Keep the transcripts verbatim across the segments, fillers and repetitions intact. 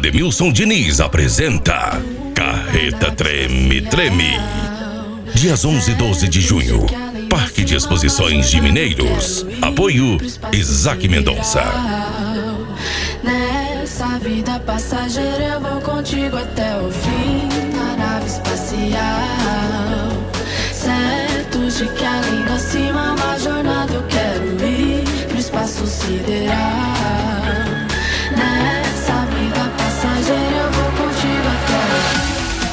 Ademilson Diniz apresenta Carreta Treme Treme. Dias onze e doze de junho, Parque de Exposições de Mineiros. Apoio Isaac Mendonça. Nessa vida passageira eu vou contigo até o fim, na nave espacial. Certo de que além da cima uma jornada eu quero ir pro espaço sideral. Nessa vida passageira eu vou contigo até o fim.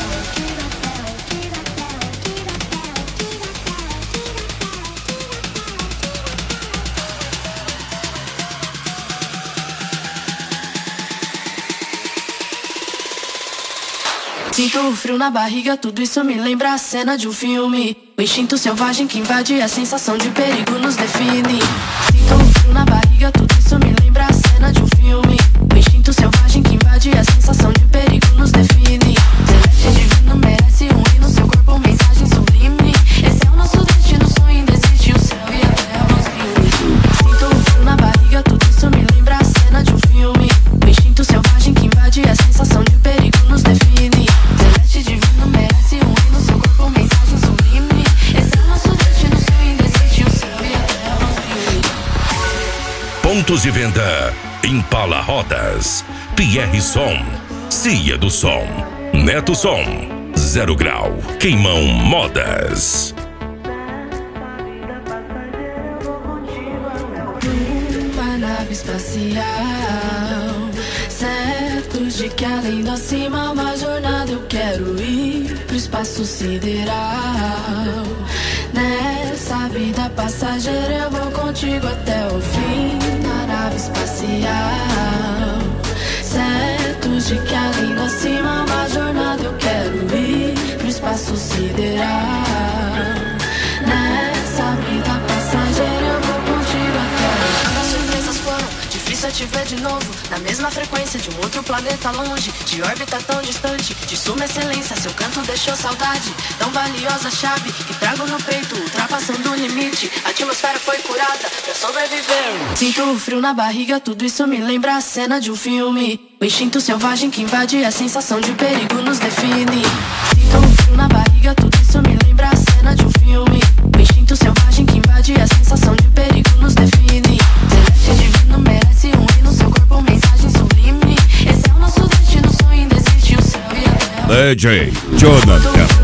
Sinto o frio na barriga, tudo isso me lembra a cena de um filme. O instinto selvagem que invade, a sensação de perigo nos define. Sinto o frio na barriga, tudo isso me lembra a cena de um filme. O instinto selvagem que invade, a sensação de perigo nos define. Celeste divino merece um hino, seu corpo mensagem sublime. Esse é o nosso destino, sonho indesiste, o céu e a terra nos une. Sinto o frio na barriga, tudo isso me lembra a cena de um filme. O instinto selvagem que invade, a sensação de perigo nos define. Celeste divino merece um hino, seu corpo mensagem sublime. Esse é o nosso destino, sonho indesiste, o céu e a terra nos une. Pontos de venda: Impala Rodas, Pierre Som, Cia do Som, Neto Som, Zero Grau, Queimão Modas. Uma nave espacial, certo de que além da cima uma jornada eu quero ir pro espaço sideral. Nessa vida passageira eu vou contigo até o fim, na nave espacial. Certo de que além da cima uma jornada eu quero ir pro espaço sideral. Nessa vida passageira eu vou contigo até o fim. As surpresas foram difícil é te ver de novo, na mesma frequência de um outro planeta longe, de órbita tão distante, de suma excelência, seu canto deixou saudade. Tão valiosa chave que trago no peito, ultrapassando o limite. A atmosfera foi curada pra sobreviver. Sinto o frio na barriga, tudo isso me lembra a cena de um filme. O instinto selvagem que invade, a sensação de perigo nos define. Sinto o frio na barriga, tudo isso me lembra a cena de um filme. O instinto selvagem que invade, a sensação de perigo nos define. Celeste divino merece um hino, seu corpo mensagem sublime. Esse é o nosso destino, sonho indesiste, o céu e a terra. D J Jonathan.